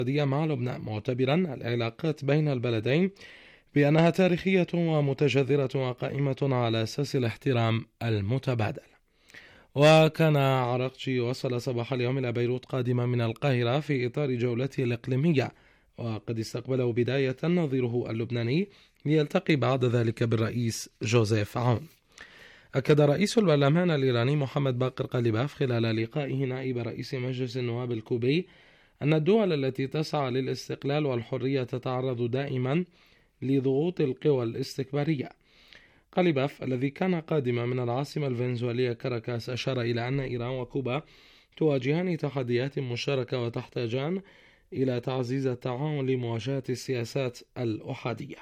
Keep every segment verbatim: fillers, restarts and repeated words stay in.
الاقتصادية مع لبنان، معتبرا العلاقات بين البلدين بأنها تاريخية ومتجذرة وقائمة على أساس الاحترام المتبادل. وكان عراقجي وصل صباح اليوم إلى بيروت قادما من القاهرة في إطار جولته الإقليمية، وقد استقبله بداية نظيره اللبناني ليلتقي بعد ذلك بالرئيس جوزيف عون. أكد رئيس البرلمان الإيراني محمد باقر قليباف خلال لقائه نائب رئيس مجلس النواب الكوبي أن الدول التي تسعى للاستقلال والحرية تتعرض دائما لضغوط القوى الاستكبارية. قليباف الذي كان قادما من العاصمة الفنزويلية كاراكاس أشار إلى أن إيران وكوبا تواجهان تحديات مشتركة وتحتاجان إلى تعزيز التعاون لمواجهة السياسات الأحادية.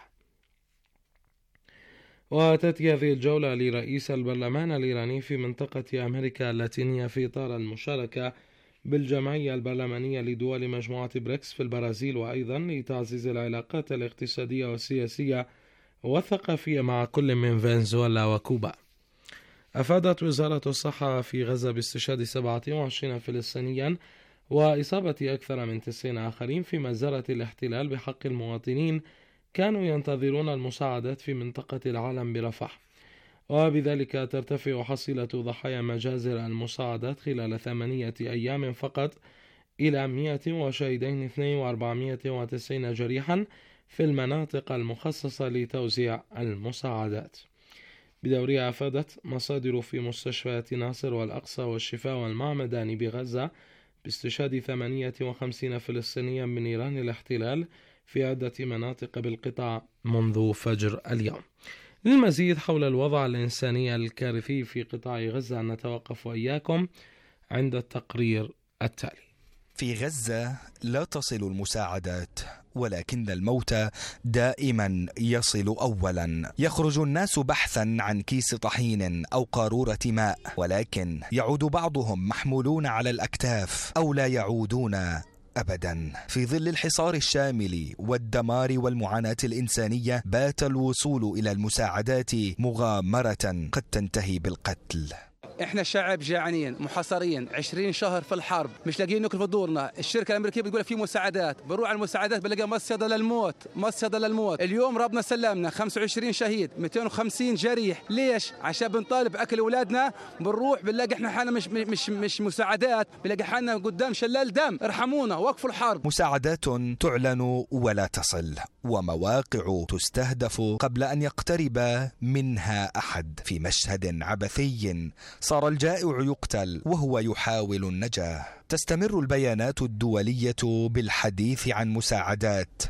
وتأتي هذه الجولة لرئيس البرلمان الإيراني في منطقة أمريكا اللاتينية في إطار المشاركة بالجمعية البرلمانية لدول مجموعة بريكس في البرازيل، وأيضا لتعزيز العلاقات الاقتصادية والسياسية والثقافية مع كل من فنزويلا وكوبا. أفادت وزارة الصحة في غزة باستشهاد سبعة وعشرين فلسطينيا وإصابة أكثر من تسعين آخرين في مجزرة الاحتلال بحق المواطنين كانوا ينتظرون المساعدات في منطقة العالم برفح، وبذلك ترتفع حصيلة ضحايا مجازر المساعدات خلال ثمانية أيام فقط إلى مئة وشهيدين اثنين وأربعمئة وتسعين جريحا في المناطق المخصصة لتوزيع المساعدات. بدورها أفادت مصادر في مستشفيات ناصر والأقصى والشفاء والمعمداني بغزة باستشهاد ثمانية وخمسين فلسطينيا من نيران الاحتلال في عدة مناطق بالقطاع منذ فجر اليوم. للمزيد حول الوضع الإنساني الكارثي في قطاع غزة نتوقف وإياكم عند التقرير التالي. في غزة لا تصل المساعدات، ولكن الموت دائما يصل أولا. يخرج الناس بحثا عن كيس طحين أو قارورة ماء، ولكن يعود بعضهم محمولون على الأكتاف أو لا يعودون أبدا. في ظل الحصار الشامل والدمار والمعاناة الإنسانية بات الوصول إلى المساعدات مغامرة قد تنتهي بالقتل. احنا شعب جاعانين محاصرين عشرين شهر في الحرب، مش لاقيين ناكل في دورنا. الشركه الامريكيه بتقول في مساعدات، بنروح على المساعدات بنلاقي مصيده للموت، مصيده للموت. اليوم ربنا سلمنا خمسة وعشرين شهيد، مئتين وخمسين جريح. ليش؟ عشان بنطالب اكل اولادنا. بنروح بنلاقي احنا حالنا مش مش مش مساعدات، بنلاقي حالنا قدام شلال دم. ارحمونا، وقفوا الحرب. مساعدات تعلن ولا تصل، ومواقع تستهدف قبل ان يقترب منها احد. في مشهد عبثي صار الجائع يقتل وهو يحاول النجاة. تستمر البيانات الدولية بالحديث عن مساعدات،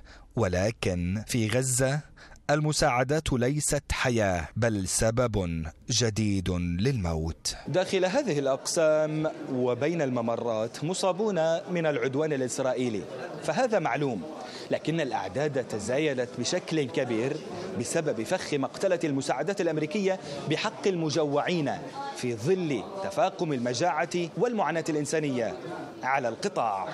ولكن في غزة المساعدات ليست حياة بل سبب جديد للموت. داخل هذه الأقسام وبين الممرات مصابون من العدوان الإسرائيلي، فهذا معلوم، لكن الأعداد تزايدت بشكل كبير بسبب فخ مقتلة المساعدات الأمريكية بحق المجوعين في ظل تفاقم المجاعة والمعاناة الإنسانية على القطاع.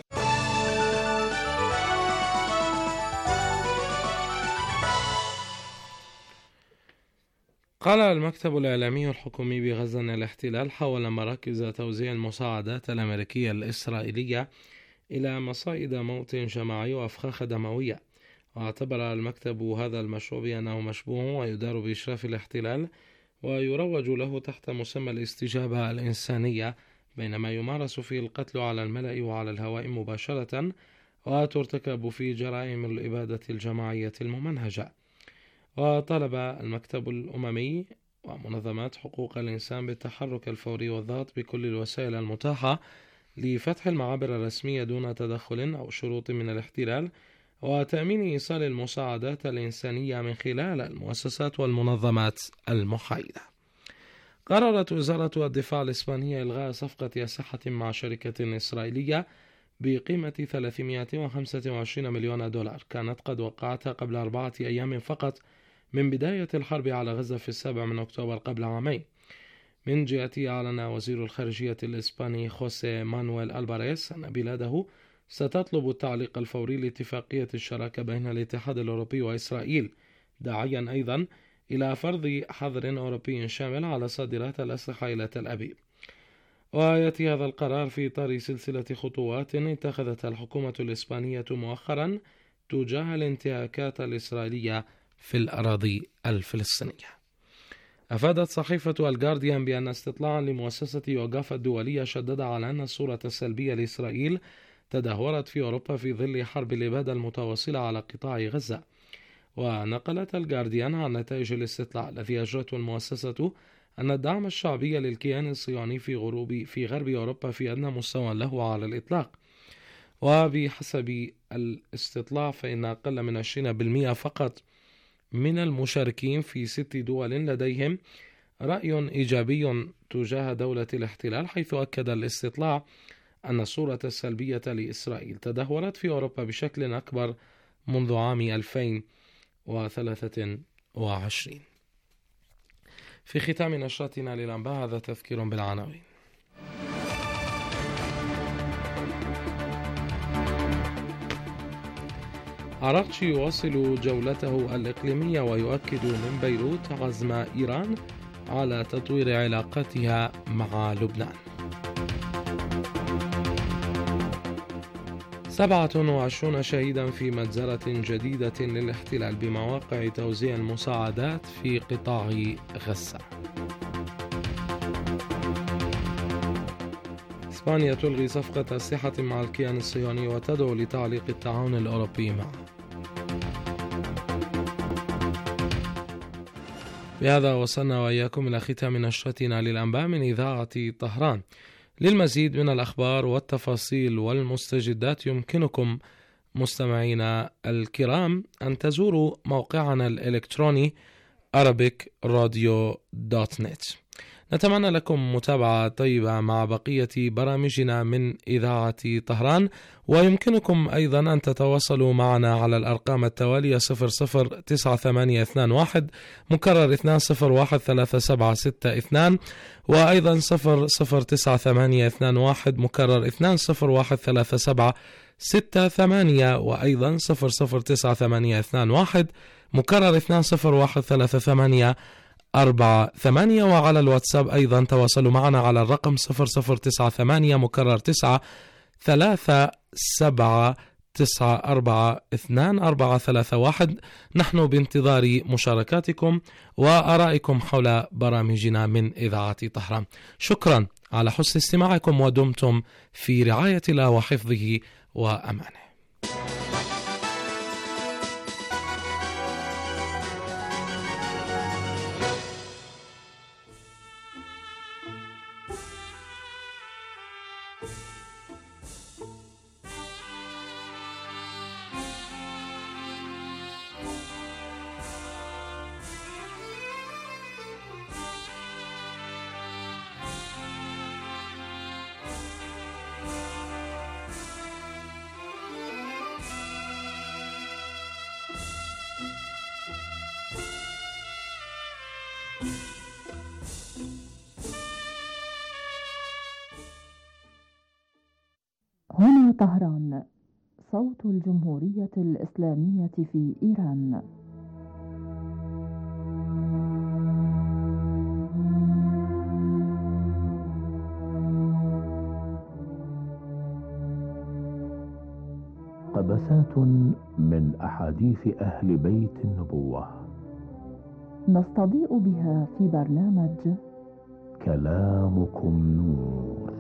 قال المكتب الإعلامي الحكومي بغزة أن الاحتلال حول مراكز توزيع المساعدات الأمريكية الإسرائيلية إلى مصائد موت جماعي وأفخاخ دموية، واعتبر المكتب هذا المشروع بأنه مشبوه ويدار بإشراف الاحتلال ويروج له تحت مسمى الاستجابة الإنسانية، بينما يمارس فيه القتل على الملأ وعلى الهواء مباشرة وترتكب فيه جرائم الإبادة الجماعية الممنهجة. وطلب المكتب الأممي ومنظمات حقوق الإنسان بالتحرك الفوري والضغط بكل الوسائل المتاحة لفتح المعابر الرسمية دون تدخل أو شروط من الاحتلال، وتأمين إيصال المساعدات الإنسانية من خلال المؤسسات والمنظمات المحايدة. قررت وزارة الدفاع الإسبانية إلغاء صفقة أسلحة مع شركة إسرائيلية بقيمة ثلاثمئة وخمسة وعشرين مليون دولار كانت قد وقعتها قبل أربعة أيام فقط من بداية الحرب على غزة في السابع من أكتوبر قبل عامين. من جهته أعلن وزير الخارجية الإسباني خوسيه مانويل ألباريس أن بلاده ستطلب التعليق الفوري لاتفاقية الشراكة بين الاتحاد الأوروبي وإسرائيل، داعيا أيضا إلى فرض حظر أوروبي شامل على صادرات الأسلحة إلى تل أبيب. ويأتي هذا القرار في إطار سلسلة خطوات اتخذتها الحكومة الإسبانية مؤخرا تجاه الانتهاكات الإسرائيلية في الأراضي الفلسطينية. أفادت صحيفة الجارديان بأن استطلاعا لمؤسسة يوغاف الدولية شدد على أن الصورة السلبية لإسرائيل تدهورت في أوروبا في ظل حرب الإبادة المتواصلة على قطاع غزة. ونقلت الجارديان عن نتائج الاستطلاع الذي أجرته المؤسسة أن الدعم الشعبي للكيان الصهيوني في غروب في غرب أوروبا في أدنى مستوى له على الإطلاق. وبحسب الاستطلاع فإن أقل من عشرين بالمئة فقط من المشاركين في ست دول لديهم رأي إيجابي تجاه دولة الاحتلال، حيث أكد الاستطلاع أن الصورة السلبية لإسرائيل تدهورت في أوروبا بشكل أكبر منذ عام ألفين وثلاثة وعشرين. في ختام نشرتنا للأنباء هذا تذكير بالعناوين. عراقشي يواصل جولته الإقليمية ويؤكد من بيروت عزم إيران على تطوير علاقاتها مع لبنان. سبعة وعشرون شهيدا في مجزرة جديدة للاحتلال بمواقع توزيع المساعدات في قطاع غزة. إسبانيا تلغي صفقة أسلحة مع الكيان الصهيوني وتدعو لتعليق التعاون الأوروبي معه. بهذا وصلنا وإياكم إلى ختام نشرتنا للأنباء من إذاعة طهران. للمزيد من الأخبار والتفاصيل والمستجدات يمكنكم مستمعينا الكرام أن تزوروا موقعنا الإلكتروني arabic radio dot net. نتمنى لكم متابعة طيبة مع بقية برامجنا من إذاعة طهران، ويمكنكم أيضا أن تتواصلوا معنا على الأرقام التالية صفر صفر تسعة ثمانية اثنان واحد مكرر اثنان صفر واحد ثلاثة سبعة ستة اثنان، وأيضا صفر صفر تسعة ثمانية اثنان واحد مكرر اثنان صفر واحد ثلاثة سبعة ستة ثمانية، وأيضا صفر صفر تسعة ثمانية اثنان واحد مكرر اثنان صفر واحد ثلاثة ثمانية أربعة ثمانية. وعلى الواتساب أيضا تواصلوا معنا على الرقم صفر صفر تسعة ثمانية مكرر تسعة ثلاثة سبعة تسعة أربعة اثنان أربعة ثلاثة واحد. نحن بانتظار مشاركاتكم وآرائكم حول برامجنا من إذاعة طهران. شكرا على حسن استماعكم، ودمتم في رعاية الله وحفظه وأمانه. هنا طهران، صوت الجمهورية الإسلامية في إيران. قبسات من أحاديث أهل بيت النبوة نستضيء بها في برنامج كلامكم نور.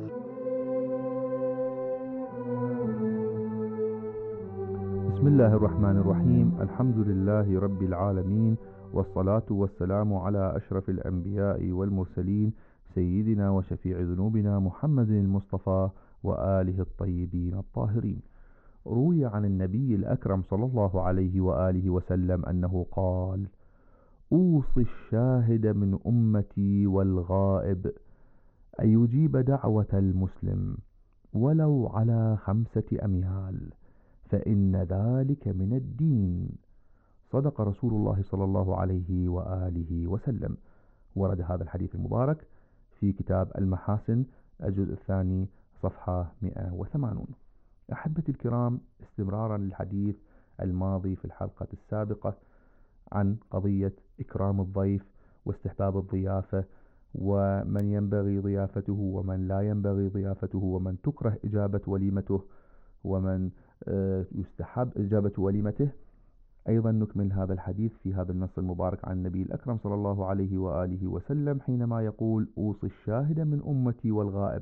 بسم الله الرحمن الرحيم. الحمد لله رب العالمين، والصلاة والسلام على أشرف الأنبياء والمرسلين سيدنا وشفيع ذنوبنا محمد المصطفى وآله الطيبين الطاهرين. روي عن النبي الأكرم صلى الله عليه وآله وسلم أنه قال: أوصي الشاهد من أمتي والغائب أن يجيب دعوة المسلم ولو على خمسة أميال، فإن ذلك من الدين. صدق رسول الله صلى الله عليه وآله وسلم. ورد هذا الحديث المبارك في كتاب المحاسن الجزء الثاني صفحة مئة وثمانين. أحبتي الكرام، استمرارا للحديث الماضي في الحلقة السابقة عن قضية إكرام الضيف واستحباب الضيافة ومن ينبغي ضيافته ومن لا ينبغي ضيافته، ومن تكره إجابة وليمته ومن يستحب إجابة وليمته. أيضا نكمل هذا الحديث في هذا النص المبارك عن النبي الأكرم صلى الله عليه وآله وسلم حينما يقول: أوصي الشاهد من أمتي والغائب،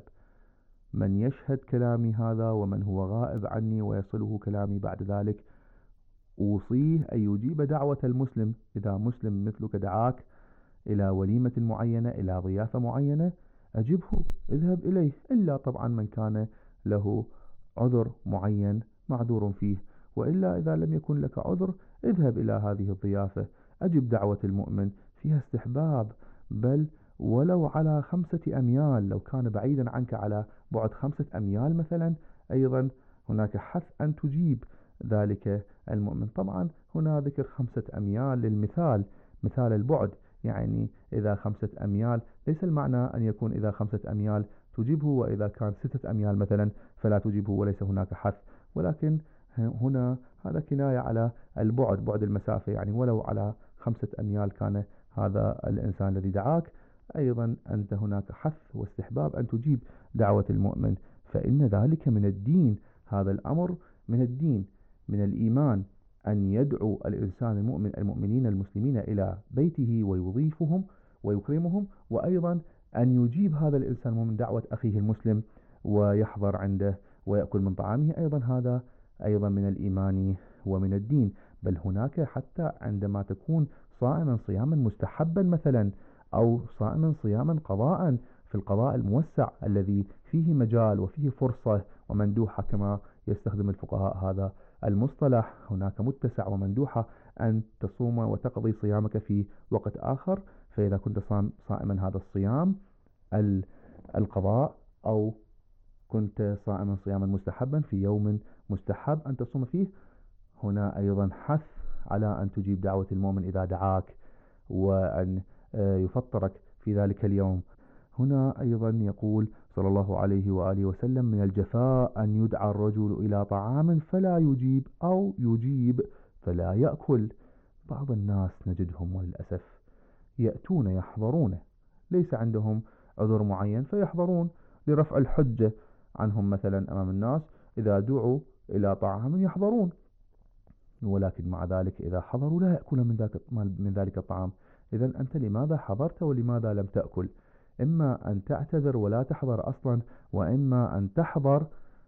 من يشهد كلامي هذا ومن هو غائب عني ويصله كلامي بعد ذلك، أوصيه أن يجيب دعوة المسلم. إذا مسلم مثلك دعاك إلى وليمة معينة، إلى ضيافة معينة، أجبه، اذهب إليه، إلا طبعا من كان له عذر معين معذور فيه، وإلا إذا لم يكن لك عذر اذهب إلى هذه الضيافة، أجب دعوة المؤمن، فيها استحباب، بل ولو على خمسة أميال، لو كان بعيدا عنك على بعد خمسة أميال مثلا، أيضا هناك حث أن تجيب ذلك المؤمن. طبعا هنا ذكر خمسة أميال للمثال، مثال البعد، يعني إذا خمسة أميال ليس المعنى أن يكون إذا خمسة أميال تجيبه، وإذا كان ستة أميال مثلا فلا تجيبه، وليس هناك حث، ولكن هنا هذا كناية على البعد، بعد المسافة، يعني ولو على خمسة أميال كان هذا الإنسان الذي دعاك، أيضا أنت هناك حث واستحباب أن تجيب دعوة المؤمن، فإن ذلك من الدين، هذا الأمر من الدين، من الإيمان، أن يدعو الإنسان المؤمن المؤمنين المسلمين إلى بيته ويضيفهم ويكرمهم، وأيضا أن يجيب هذا الإنسان المؤمن دعوة أخيه المسلم ويحضر عنده ويأكل من طعامه، أيضا هذا أيضا من الإيمان ومن الدين. بل هناك حتى عندما تكون صائما صياما مستحبا مثلا، أو صائما صياما قضاء، في القضاء الموسع الذي فيه مجال وفيه فرصة ومندوحة، كما يستخدم الفقهاء هذا المصطلح، هناك متسع ومندوحة أن تصوم وتقضي صيامك في وقت آخر. فإذا كنت صائما هذا الصيام القضاء، أو كنت صائما صياما مستحبا في يوم مستحب أن تصوم فيه، هنا أيضا حث على أن تجيب دعوة المؤمن إذا دعاك، وأن يفطرك في ذلك اليوم. هنا أيضا يقول صلى الله عليه وآله وسلم: من الجفاء أن يدعى الرجل إلى طعام فلا يجيب، أو يجيب فلا يأكل. بعض الناس نجدهم وللأسف يأتون يحضرون، ليس عندهم عذر معين فيحضرون لرفع الحجة عنهم مثلا أمام الناس، إذا دعوا إلى طعام يحضرون، ولكن مع ذلك إذا حضروا لا يأكلون من ذلك من ذلك الطعام. إذا أنت لماذا حضرت ولماذا لم تأكل؟ إما أن تعتذر ولا تحضر أصلا، وإما أن تحضر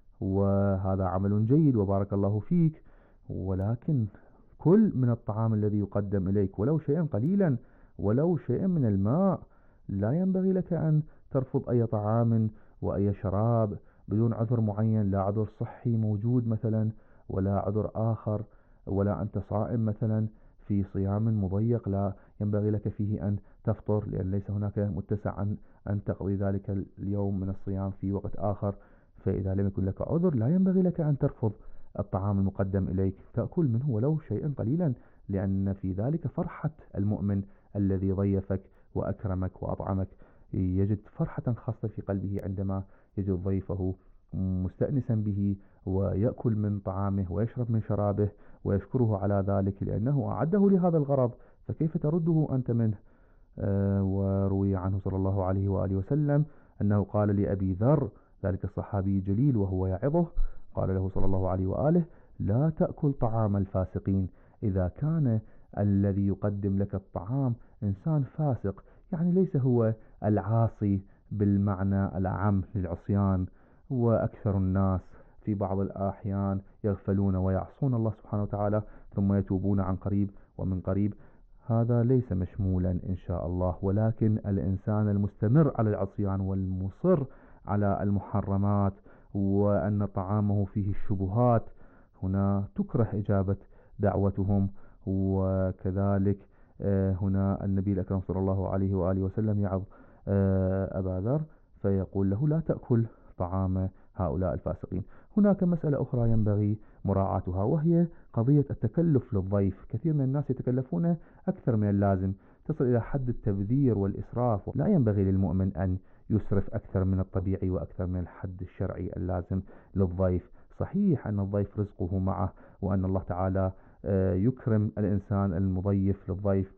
وهذا عمل جيد وبارك الله فيك، ولكن كل من الطعام الذي يقدم إليك ولو شيئا قليلا، ولو شيئا من الماء. لا ينبغي لك أن ترفض أي طعام وأي شراب بدون عذر معين، لا عذر صحي موجود مثلا، ولا عذر آخر، ولا أنت صائم مثلا في صيام مضيق لا ينبغي لك فيه أن تفطر، لأن ليس هناك متسع أن, أن تقضي ذلك اليوم من الصيام في وقت آخر. فإذا لم يكن لك عذر لا ينبغي لك أن ترفض الطعام المقدم إليك، تأكل منه ولو شيئا قليلا، لأن في ذلك فرحة المؤمن الذي ضيفك وأكرمك وأطعمك، يجد فرحة خاصة في قلبه عندما يجد ضيفه مستأنسا به ويأكل من طعامه ويشرب من شرابه ويشكره على ذلك، لأنه أعده لهذا الغرض، فكيف ترده أنت منه؟ آه وروي عنه صلى الله عليه وآله وسلم أنه قال لأبي ذر، ذلك الصحابي الجليل وهو يعظه، قال له صلى الله عليه وآله: لا تأكل طعام الفاسقين. إذا كان الذي يقدم لك الطعام إنسان فاسق، يعني ليس هو العاصي بالمعنى العام للعصيان، وأكثر الناس في بعض الأحيان يغفلون ويعصون الله سبحانه وتعالى ثم يتوبون عن قريب ومن قريب، هذا ليس مشمولا إن شاء الله. ولكن الإنسان المستمر على العصيان والمصر على المحرمات وأن طعامه فيه الشبهات، هنا تكره إجابة دعوتهم. وكذلك هنا النبي الأكرم صلى الله عليه وآله وسلم يعظ أبا ذر فيقول له: لا تأكل طعام هؤلاء الفاسقين. هناك مسألة أخرى ينبغي مراعاتها، وهي قضية التكلف للضيف. كثير من الناس يتكلفون أكثر من اللازم، تصل إلى حد التبذير والإسراف. لا ينبغي للمؤمن أن يسرف أكثر من الطبيعي وأكثر من الحد الشرعي اللازم للضيف. صحيح أن الضيف رزقه معه، وأن الله تعالى يكرم الإنسان المضيف للضيف،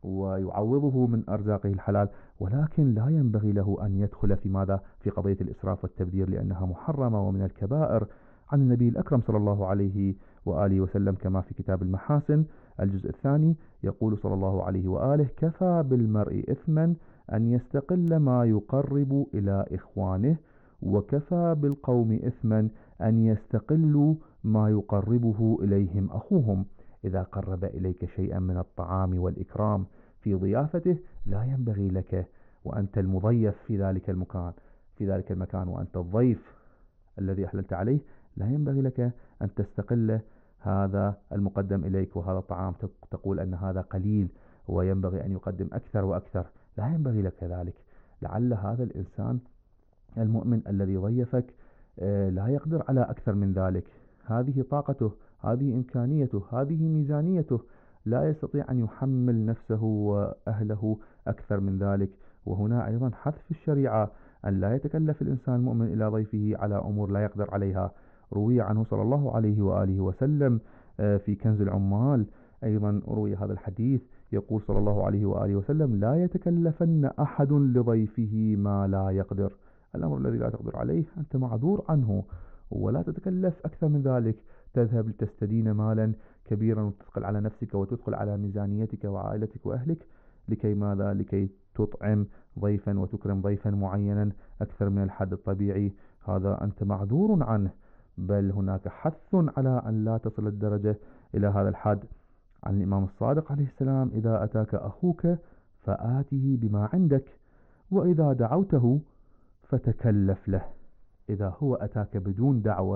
ويعوضه من أرزاقه الحلال، ولكن لا ينبغي له أن يدخل في ماذا في قضية الإسراف والتبذير، لأنها محرمة ومن الكبائر. عن النبي الأكرم صلى الله عليه وآله وسلم كما في كتاب المحاسن الجزء الثاني يقول صلى الله عليه وآله: كفى بالمرء إثما أن يستقل ما يقرب إلى إخوانه، وكفى بالقوم إثما أن يستقلوا ما يقربه إليهم أخوهم. إذا قرب إليك شيئا من الطعام والإكرام في ضيافته لا ينبغي لك وأنت المضيف في ذلك المكان في ذلك المكان وأنت الضيف الذي أحللت عليه، لا ينبغي لك أن تستقل هذا المقدم إليك وهذا الطعام تقول أن هذا قليل وينبغي أن يقدم أكثر وأكثر. لا ينبغي لك ذلك. لعل هذا الإنسان المؤمن الذي ضيفك لا يقدر على أكثر من ذلك، هذه طاقته، هذه إمكانيته، هذه ميزانيته، لا يستطيع أن يحمل نفسه وأهله أكثر من ذلك. وهنا أيضا حث في الشريعة أن لا يتكلف الإنسان المؤمن إلى ضيفه على أمور لا يقدر عليها. روي عنه صلى الله عليه وآله وسلم في كنز العمال أيضا روي هذا الحديث، يقول صلى الله عليه وآله وسلم: لا يتكلفن أحد لضيفه ما لا يقدر. الأمر الذي لا تقدر عليه أنت معذور عنه، ولا تتكلف أكثر من ذلك. تذهب لتستدين مالا كبيرا وتثقل على نفسك وتدخل على ميزانيتك وعائلتك وأهلك لكي ماذا؟ لكي تطعم ضيفا وتكرم ضيفا معينا أكثر من الحد الطبيعي. هذا أنت معذور عنه، بل هناك حث على أن لا تصل الدرجة إلى هذا الحد. عن الإمام الصادق عليه السلام: إذا أتاك أخوك فآته بما عندك، وإذا دعوته فتكلف له. إذا هو أتاك بدون دعوة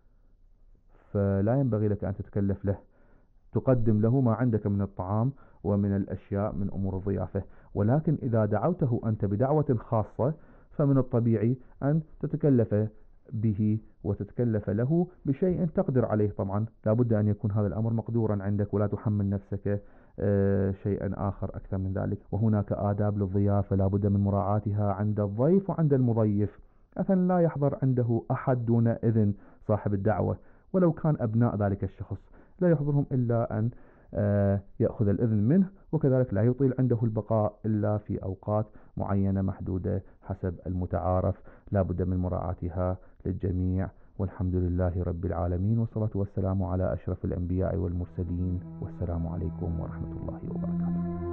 فلا ينبغي لك أن تتكلف له، تقدم له ما عندك من الطعام ومن الأشياء من أمور الضيافة. ولكن إذا دعوته أنت بدعوة خاصة فمن الطبيعي أن تتكلف به وتتكلف له بشيء تقدر عليه. طبعا لا بد أن يكون هذا الأمر مقدورا عندك، ولا تحمل نفسك شيئا آخر أكثر من ذلك. وهناك آداب للضيافة لا بد من مراعاتها عند الضيف وعند المضيف. مثلا لا يحضر عنده أحد دون إذن صاحب الدعوة، ولو كان أبناء ذلك الشخص لا يحضرهم إلا أن يأخذ الإذن منه، وكذلك لا يطيل عنده البقاء إلا في أوقات معينة محدودة حسب المتعارف. لا بد من مراعاتها للجميع. والحمد لله رب العالمين، والصلاة والسلام على أشرف الأنبياء والمرسلين، والسلام عليكم ورحمة الله وبركاته.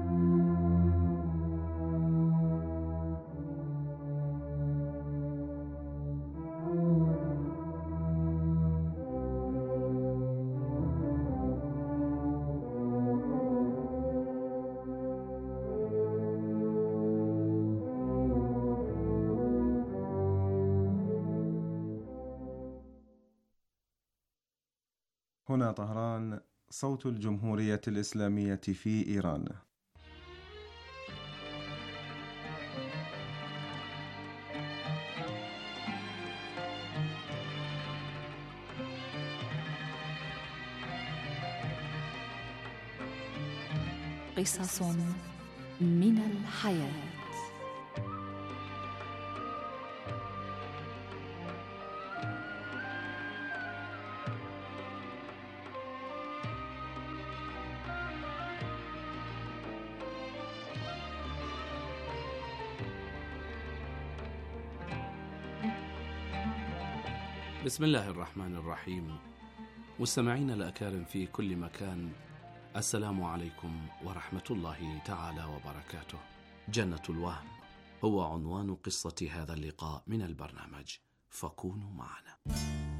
هنا طهران، صوت الجمهورية الإسلامية في إيران. قصص من الحياة. بسم الله الرحمن الرحيم. مستمعين الأكارم في كل مكان، السلام عليكم ورحمة الله تعالى وبركاته. جنة الوهم هو عنوان قصة هذا اللقاء من البرنامج، فكونوا معنا.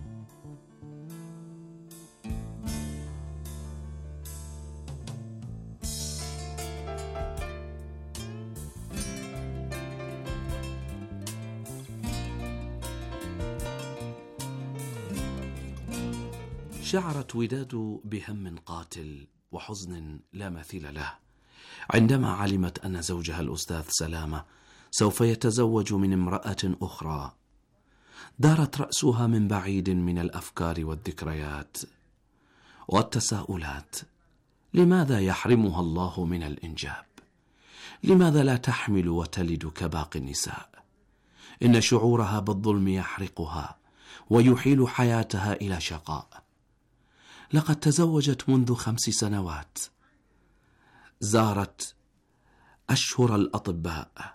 شعرت وداد بهم قاتل وحزن لا مثيل له عندما علمت أن زوجها الأستاذ سلامة سوف يتزوج من امرأة أخرى. دارت رأسها من بعيد من الأفكار والذكريات والتساؤلات. لماذا يحرمها الله من الإنجاب؟ لماذا لا تحمل وتلد كباقي النساء؟ إن شعورها بالظلم يحرقها ويحيل حياتها إلى شقاء. لقد تزوجت منذ خمس سنوات، زارت أشهر الأطباء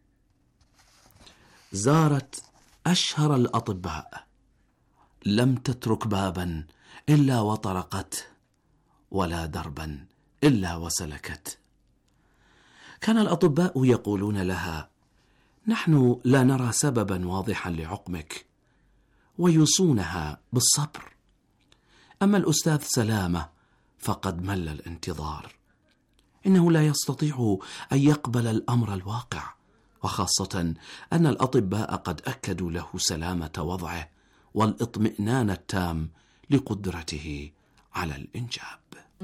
زارت أشهر الأطباء، لم تترك بابا إلا وطرقته، ولا دربا إلا وسلكت. كان الأطباء يقولون لها: نحن لا نرى سببا واضحا لعقمك، ويوصونها بالصبر. أما الأستاذ سلامة فقد مل الانتظار، إنه لا يستطيع أن يقبل الأمر الواقع، وخاصة أن الأطباء قد أكدوا له سلامة وضعه والاطمئنان التام لقدرته على الإنجاب.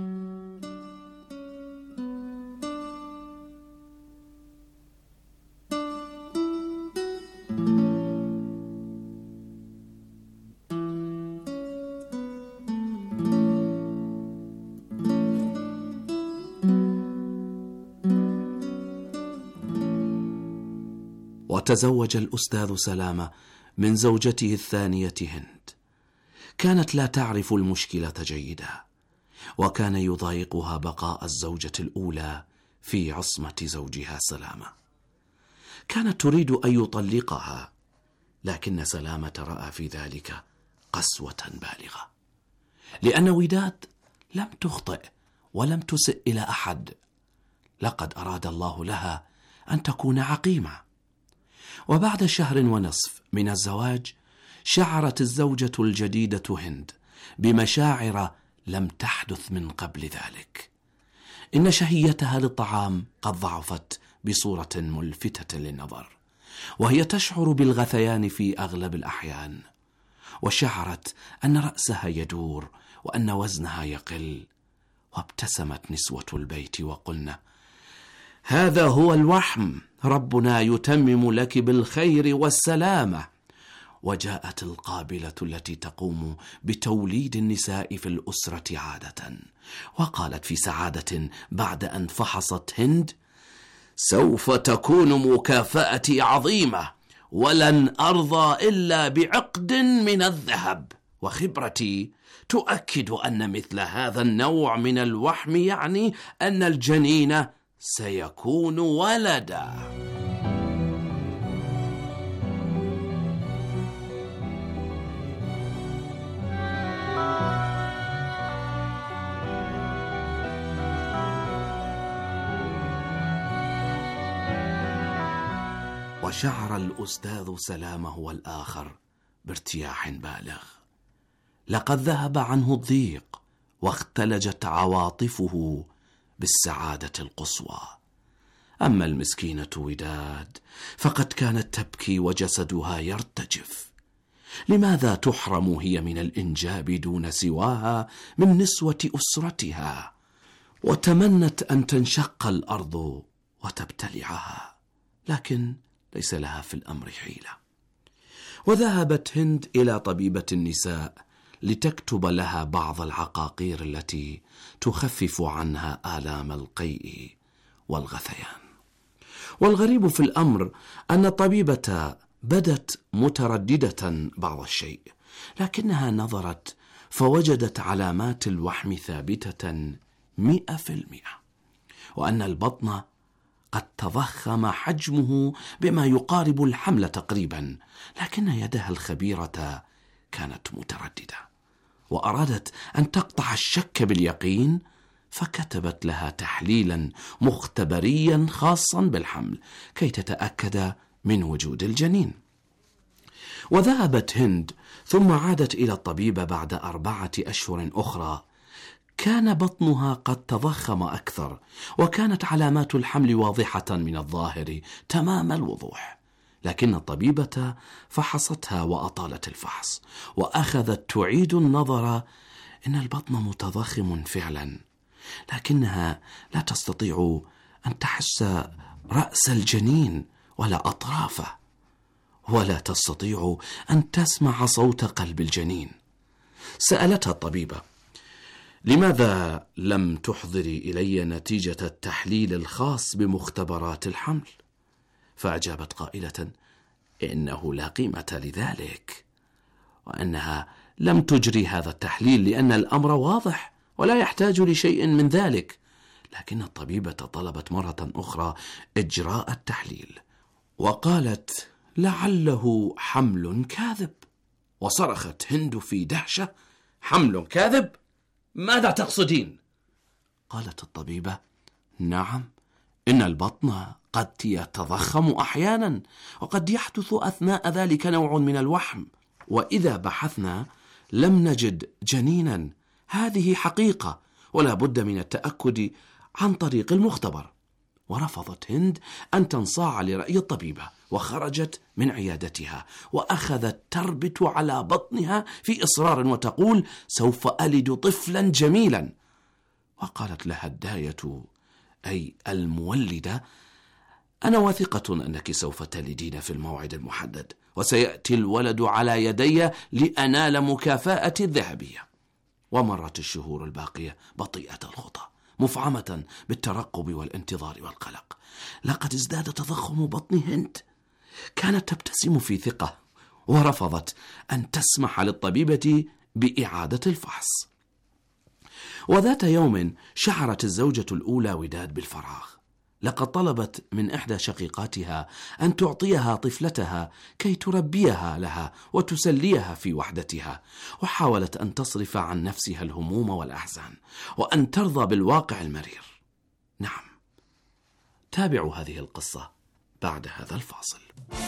وتزوج الأستاذ سلامة من زوجته الثانية هند. كانت لا تعرف المشكلة جيدا، وكان يضايقها بقاء الزوجة الأولى في عصمة زوجها سلامة. كانت تريد أن يطلقها، لكن سلامة رأى في ذلك قسوة بالغة، لأن وداد لم تخطئ ولم تسئ إلى أحد. لقد أراد الله لها أن تكون عقيمة. وبعد شهر ونصف من الزواج شعرت الزوجة الجديدة هند بمشاعر لم تحدث من قبل ذلك. إن شهيتها للطعام قد ضعفت بصورة ملفتة للنظر، وهي تشعر بالغثيان في أغلب الأحيان، وشعرت أن رأسها يدور وأن وزنها يقل. وابتسمت نسوة البيت وقلنا: هذا هو الوحم، ربنا يتمم لك بالخير والسلامة. وجاءت القابلة التي تقوم بتوليد النساء في الأسرة عادة، وقالت في سعادة بعد أن فحصت هند: سوف تكون مكافأتي عظيمة، ولن أرضى إلا بعقد من الذهب، وخبرتي تؤكد أن مثل هذا النوع من الوحم يعني أن الجنين سيكون ولدا. وشعر الأستاذ سلامة والآخر بارتياح بالغ. لقد ذهب عنه الضيق، واختلجت عواطفه بالسعادة القصوى. أما المسكينة وداد فقد كانت تبكي وجسدها يرتجف. لماذا تحرم هي من الإنجاب دون سواها من نسوة أسرتها؟ وتمنت أن تنشق الأرض وتبتلعها، لكن ليس لها في الأمر حيلة. وذهبت هند إلى طبيبة النساء لتكتب لها بعض العقاقير التي تخفف عنها آلام القيء والغثيان. والغريب في الأمر أن الطبيبة بدت مترددة بعض الشيء، لكنها نظرت فوجدت علامات الوحم ثابتة مئة في المئة، وأن البطن قد تضخم حجمه بما يقارب الحمل تقريبا، لكن يدها الخبيرة كانت مترددة، وأرادت أن تقطع الشك باليقين، فكتبت لها تحليلا مختبريا خاصا بالحمل كي تتأكد من وجود الجنين. وذهبت هند ثم عادت إلى الطبيب بعد أربعة أشهر أخرى. كان بطنها قد تضخم أكثر، وكانت علامات الحمل واضحة من الظاهر تمام الوضوح، لكن الطبيبة فحصتها وأطالت الفحص وأخذت تعيد النظر. إن البطن متضخم فعلا، لكنها لا تستطيع أن تحس رأس الجنين ولا أطرافه، ولا تستطيع أن تسمع صوت قلب الجنين. سألتها الطبيبة: لماذا لم تحضري إلي نتيجة التحليل الخاص بمختبرات الحمل؟ فأجابت قائلة: إنه لا قيمة لذلك، وأنها لم تجري هذا التحليل لأن الأمر واضح ولا يحتاج لشيء من ذلك، لكن الطبيبة طلبت مرة أخرى إجراء التحليل، وقالت: لعله حمل كاذب. وصرخت هند في دهشة: حمل كاذب؟ ماذا تقصدين؟ قالت الطبيبة: نعم، إن البطن قد يتضخم أحيانا، وقد يحدث أثناء ذلك نوع من الوحم، وإذا بحثنا لم نجد جنينا. هذه حقيقة ولا بد من التأكد عن طريق المختبر. ورفضت هند أن تنصاع لرأي الطبيبة، وخرجت من عيادتها وأخذت تربت على بطنها في إصرار وتقول: سوف ألد طفلا جميلا. وقالت لها الداية أي المولدة: أنا واثقة أنك سوف تلدين في الموعد المحدد، وسيأتي الولد على يدي لأنال مكافأة الذهبية. ومرت الشهور الباقية بطيئة الخطى، مفعمة بالترقب والانتظار والقلق. لقد ازداد تضخم بطن هند. كانت تبتسم في ثقة، ورفضت أن تسمح للطبيبة بإعادة الفحص. وذات يوم شعرت الزوجة الأولى وداد بالفراغ. لقد طلبت من إحدى شقيقاتها أن تعطيها طفلتها كي تربيها لها وتسليها في وحدتها، وحاولت أن تصرف عن نفسها الهموم والأحزان، وأن ترضى بالواقع المرير. نعم، تابعوا هذه القصة بعد هذا الفاصل.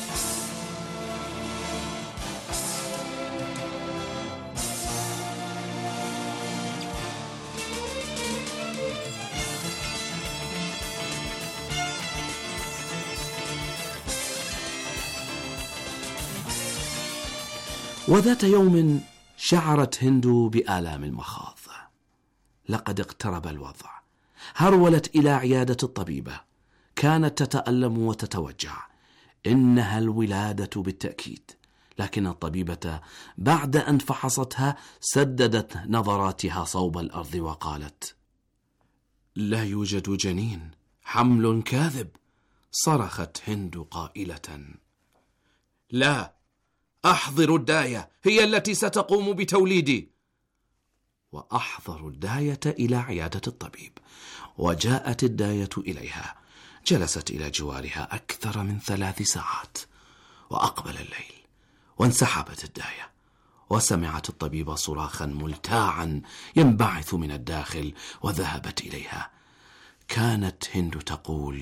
وذات يوم شعرت هند بآلام المخاض. لقد اقترب الوضع. هرولت إلى عيادة الطبيبة. كانت تتألم وتتوجع. إنها الولادة بالتأكيد. لكن الطبيبة بعد أن فحصتها سددت نظراتها صوب الأرض وقالت: لا يوجد جنين، حمل كاذب. صرخت هند قائلة: لا، أحضر الداية، هي التي ستقوم بتوليدي. وأحضر الداية إلى عيادة الطبيب، وجاءت الداية إليها. جلست إلى جوارها أكثر من ثلاث ساعات. وأقبل الليل وانسحبت الداية، وسمعت الطبيب صراخا ملتاعا ينبعث من الداخل، وذهبت إليها. كانت هند تقول: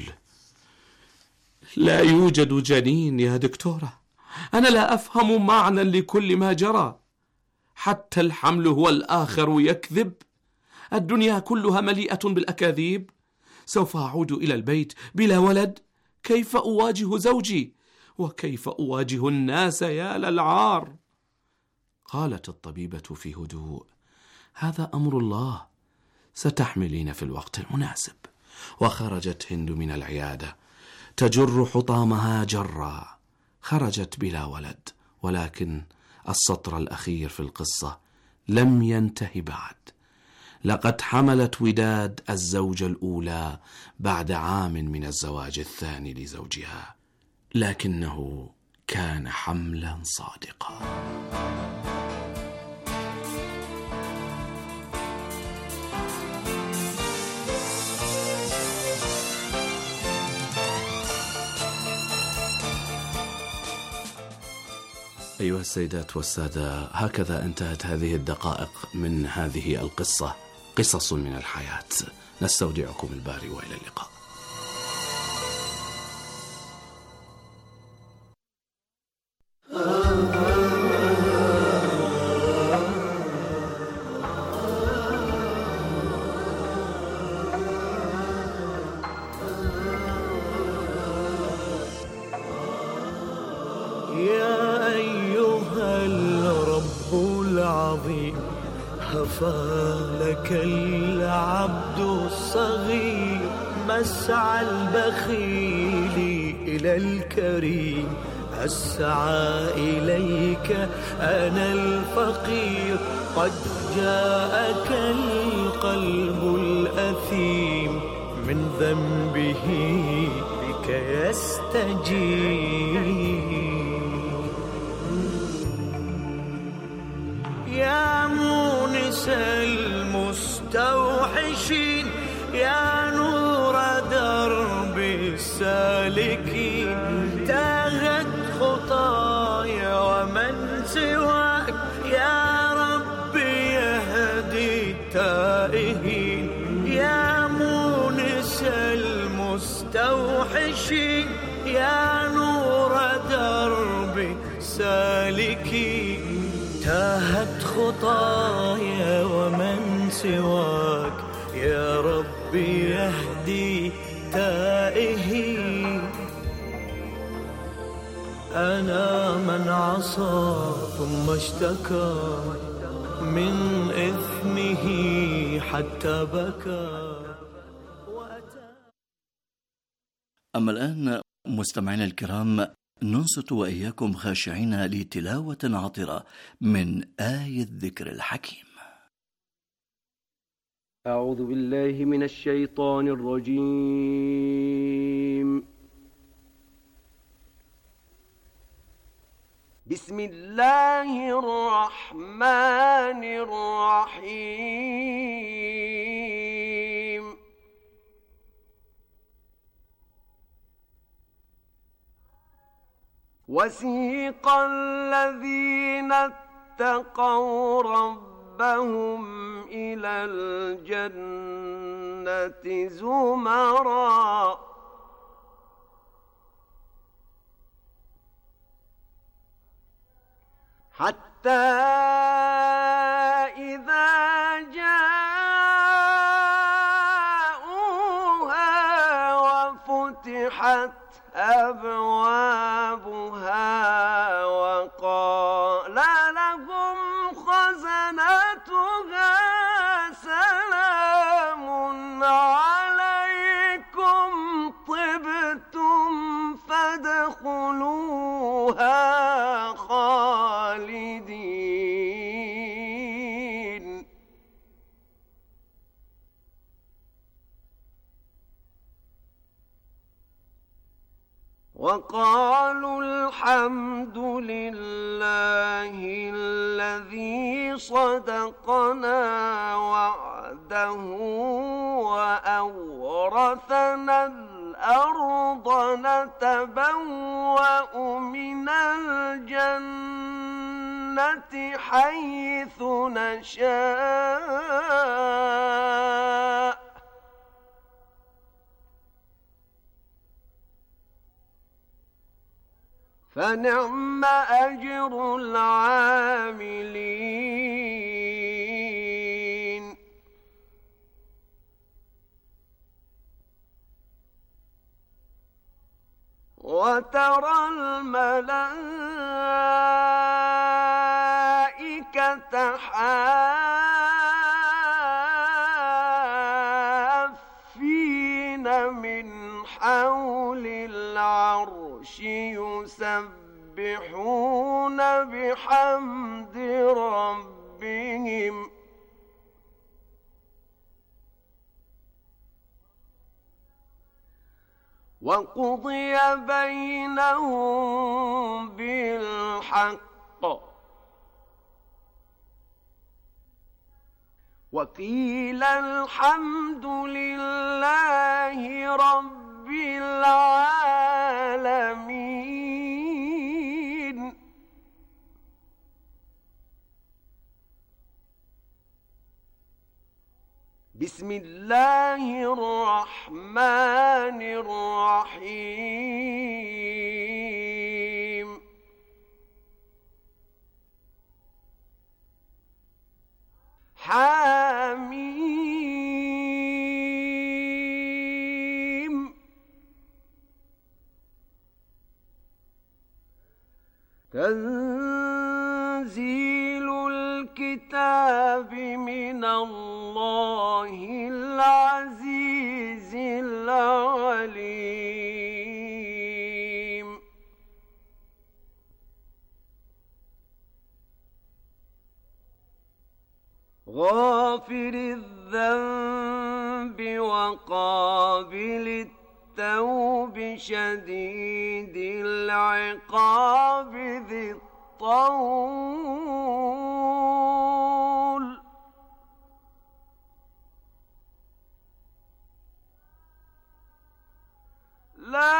لا يوجد جنين يا دكتورة، أنا لا أفهم معنى لكل ما جرى. حتى الحمل هو الآخر يكذب. الدنيا كلها مليئة بالأكاذيب. سوف أعود إلى البيت بلا ولد. كيف أواجه زوجي؟ وكيف أواجه الناس يا للعار؟ قالت الطبيبة في هدوء: هذا أمر الله، ستحملين في الوقت المناسب. وخرجت هند من العيادة تجر حطامها جرا. خرجت بلا ولد، ولكن السطر الأخير في القصة لم ينتهي بعد. لقد حملت وداد الزوجة الأولى بعد عام من الزواج الثاني لزوجها، لكنه كان حملا صادقا. أيها السيدات والسادة، هكذا انتهت هذه الدقائق من هذه القصة، قصص من الحياة. نستودعكم الباري وإلى اللقاء. هفالك العبد الصغير مسعى البخيل إلى الكريم، أسعى إليك أنا الفقير. قد جاءك القلب الأثيم من ذنبه بك يستجيب. يا مونس المستوحشين، يا سالكين تاهت خطايا ومن سواك يا رب يهدي التائهين يا مونس المستوحشين يا نور درب سالكين تاهت خطايا ومن سواك يا رب يهدي تائهين أنا من عصى ثم اشتكى من إثمه حتى بكى. أما الآن مستمعينا الكرام ننصت وإياكم خاشعين لتلاوة عطرة من آية الذكر الحكيم. أعوذ بالله من الشيطان الرجيم. بسم الله الرحمن الرحيم. وسيق الذين اتقوا ربهم إلى الجنة زمرا حتى إذا جاءوها وفتحت أبوابها وقال لهم خزنتها سلام عليكم طبتم فادخلوها خالدين. وقالوا الحمد لله الذي صدقنا وعده وأورثنا الأرض نتبوأ من الجنة حيث نشاء فنعم أجر العاملين. وترى الملائكة حافين من حول العرش يسبحون بحمد ربهم وقضي بينهم بالحق وقيل الحمد لله رب العالمين. بسم الله الرحمن الرحيم. حميم تنزيل الكتاب من الله العزيز العليم. غافر الذنب وقابل التوب شديد العقاب ذي الطول لا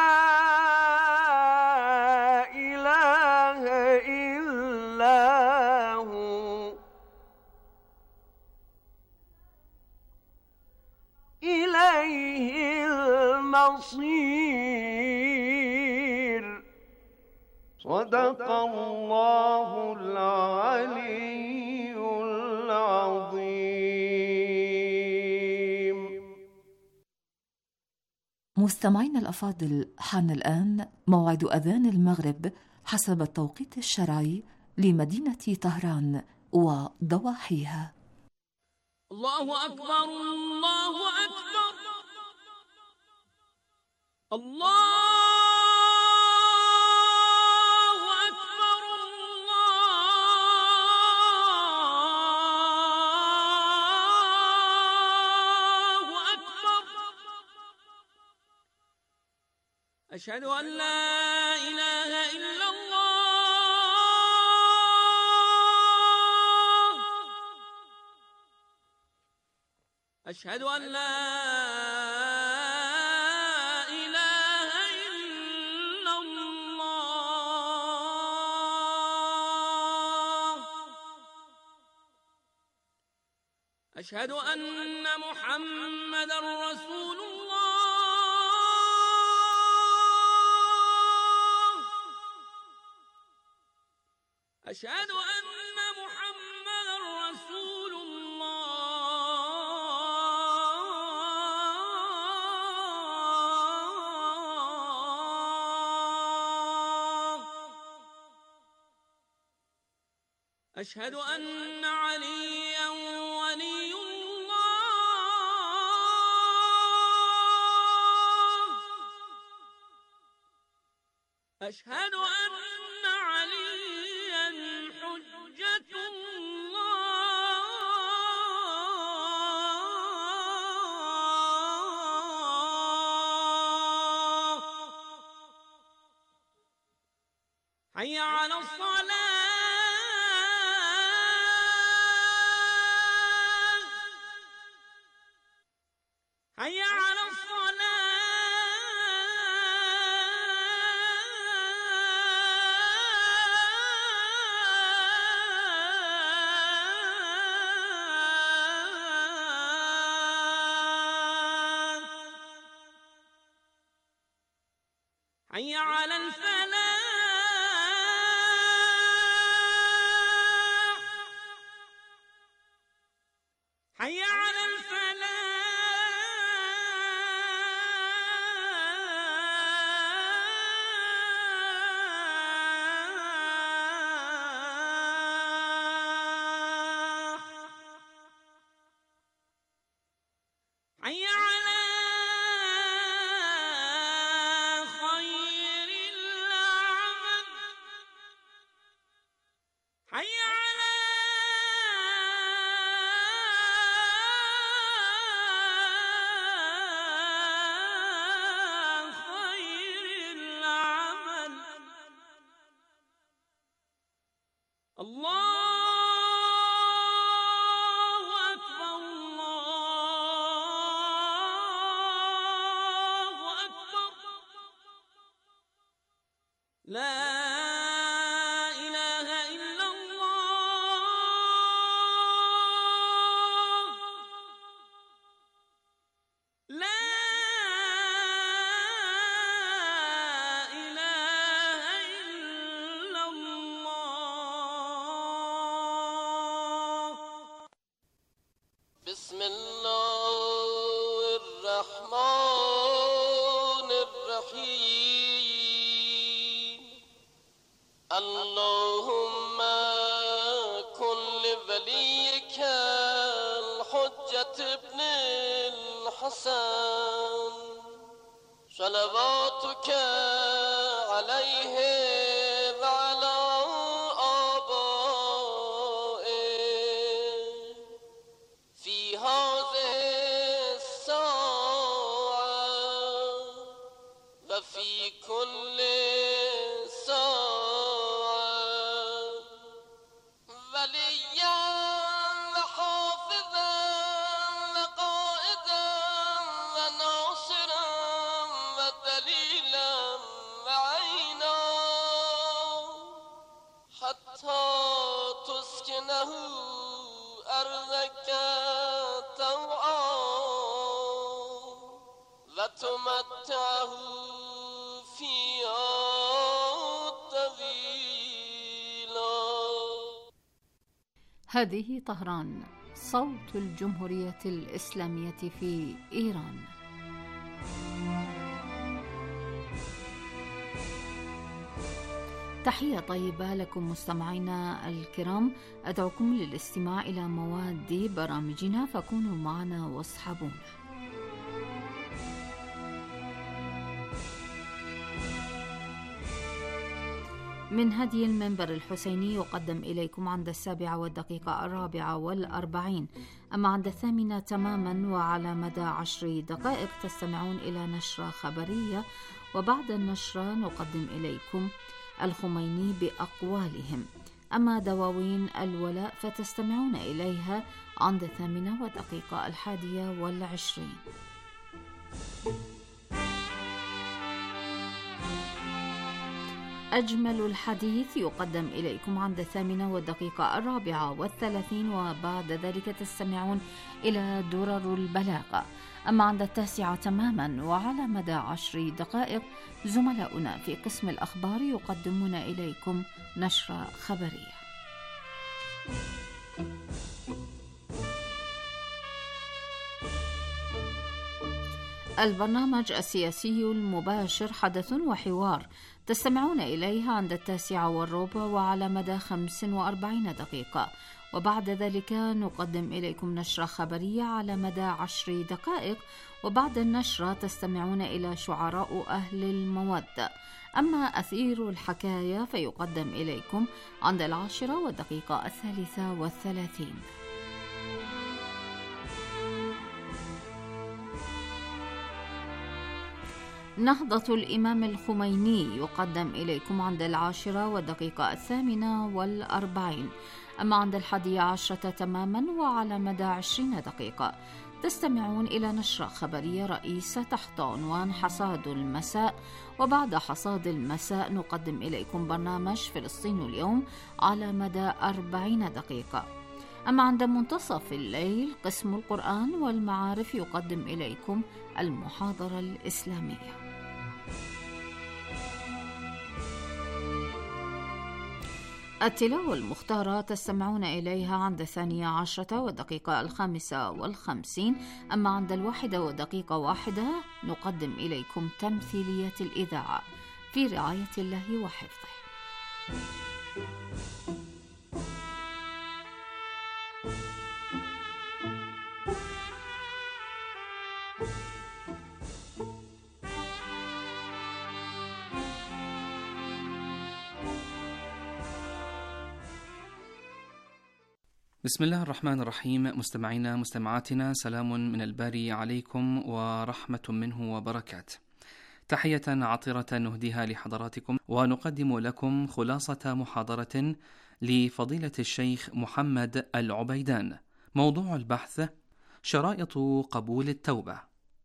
النصير. صدق الله العلي العظيم. مستمعين الأفاضل، حان الآن موعد أذان المغرب حسب التوقيت الشرعي لمدينة طهران وضواحيها. الله أكبر الله أكبر الله أكبر الله أكبر. أشهد أن لا إله إلا الله. أشهد أن لا إله إلا الله. أشهد أن محمدًا رسول الله. أشهد أن محمدًا رسول الله. أشهد أن عليًّا ولي الله. أشهد أن عليًّا حجة الله. حي على الصلاة. حي على الصلاة. حي على الفلاح. حي على الفلاح. حي على خير العمل. حي على خير العمل. الله أكبر الله أكبر. لا إله إلا الله. لا إله إلا الله. بسم الله الرحمن الرحيم. اللهم كن لوليك الحجة ابن الحسن صلواتك عليه وعلى آبائه في هذه الساعة وفي كل ساعة وليا وحافظا وقائدا وناصرا ودليلا وعينا فتمتعه فيها طويلا. هذه طهران، صوت الجمهورية الإسلامية في إيران. تحية طيبة لكم مستمعينا الكرام، أدعوكم للاستماع إلى مواد برامجنا، فكونوا معنا واصحبونا. من هدي المنبر الحسيني يقدم إليكم عند السابعة والدقيقة الرابعة والأربعين، أما عند الثامنة تماما وعلى مدى عشر دقائق تستمعون إلى نشرة خبرية، وبعد النشرة نقدم إليكم الخميني بأقوالهم. أما دواوين الولاء فتستمعون إليها عند الثامنة والدقيقة الحادية والعشرين. أجمل الحديث يقدم إليكم عند الثامنة والدقيقة الرابعة والثلاثين، وبعد ذلك تستمعون إلى درر البلاغة. أما عند التاسعة تماما وعلى مدى عشر دقائق زملاؤنا في قسم الأخبار يقدمون إليكم نشرة خبرية. البرنامج السياسي المباشر حدث وحوار تستمعون إليها عند التاسعة والربع وعلى مدى خمس وأربعين دقيقة، وبعد ذلك نقدم إليكم نشرة خبرية على مدى عشر دقائق، وبعد النشرة تستمعون إلى شعراء أهل المودة. أما أثير الحكاية فيقدم إليكم عند العاشرة والدقيقة الثالثة والثلاثين. نهضة الإمام الخميني يقدم إليكم عند العاشرة والدقيقة الثامنة والأربعين. أما عند الحادية عشرة تماما وعلى مدى عشرين دقيقة تستمعون إلى نشرة خبرية رئيسة تحت عنوان حصاد المساء، وبعد حصاد المساء نقدم إليكم برنامج فلسطين اليوم على مدى أربعين دقيقة. أما عند منتصف الليل قسم القرآن والمعارف يقدم إليكم المحاضرة الإسلامية. التلاوة المختارة تستمعون إليها عند الثانية عشرة والدقيقة الخامسة والخمسين. أما عند الواحدة والدقيقة واحدة نقدم إليكم تمثيلية الإذاعة في رعاية الله وحفظه. بسم الله الرحمن الرحيم. مستمعينا مستمعاتنا، سلام من الباري عليكم ورحمة منه وبركاته. تحية عطرة نهديها لحضراتكم، ونقدم لكم خلاصة محاضرة لفضيلة الشيخ محمد العبيدان. موضوع البحث: شرائط قبول التوبة.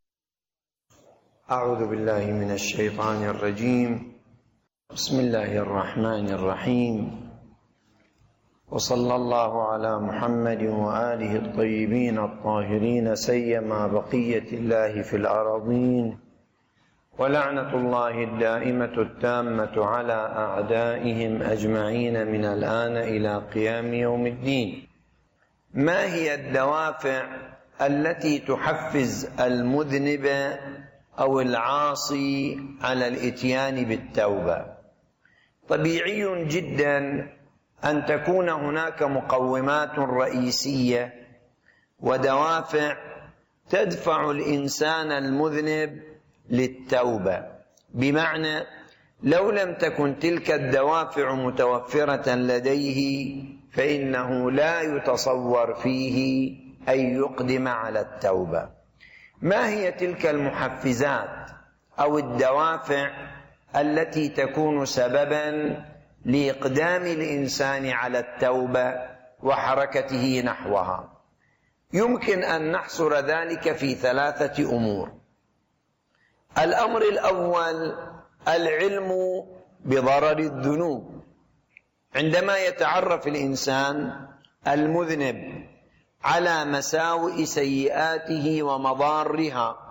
أعوذ بالله من الشيطان الرجيم. بسم الله الرحمن الرحيم، وصلى الله على محمد وآله الطيبين الطاهرين، سيما بقية الله في الأراضين، ولعنة الله الدائمة التامة على أعدائهم أجمعين من الآن إلى قيام يوم الدين. ما هي الدوافع التي تحفز المذنب أو العاصي على الإتيان بالتوبة؟ طبيعي جدا أن تكون هناك مقومات رئيسية ودوافع تدفع الإنسان المذنب للتوبة، بمعنى لو لم تكن تلك الدوافع متوفرة لديه فإنه لا يتصور فيه أن يقدم على التوبة. ما هي تلك المحفزات أو الدوافع التي تكون سببا لإقدام الإنسان على التوبة وحركته نحوها؟ يمكن أن نحصر ذلك في ثلاثة أمور. الأمر الأول العلم بضرر الذنوب. عندما يتعرف الإنسان المذنب على مساوئ سيئاته ومضارها